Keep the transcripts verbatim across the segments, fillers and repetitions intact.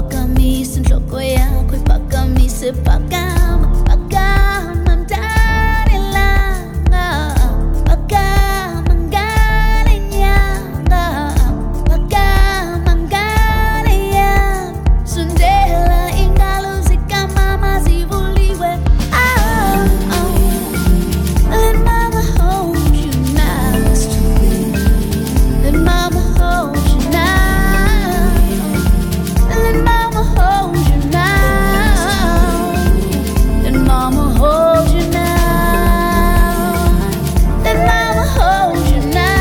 uphakamisa inhloko yakho iphakamise phakama phakama mntanelanga phakama ngale nyanga phakama ngale yami sondela ingalo zikamama zivuliwe. Oh, oh. Let mama hold you nice to me. Let mama hold you now. Let mama hold you now. Let mama hold you now. Let mama hold you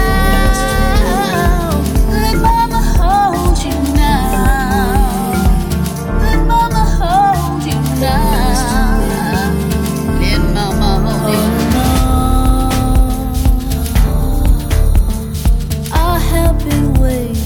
now. Let mama hold you now. Let mama hold you now. Let mama hold you now. I'll help you wait.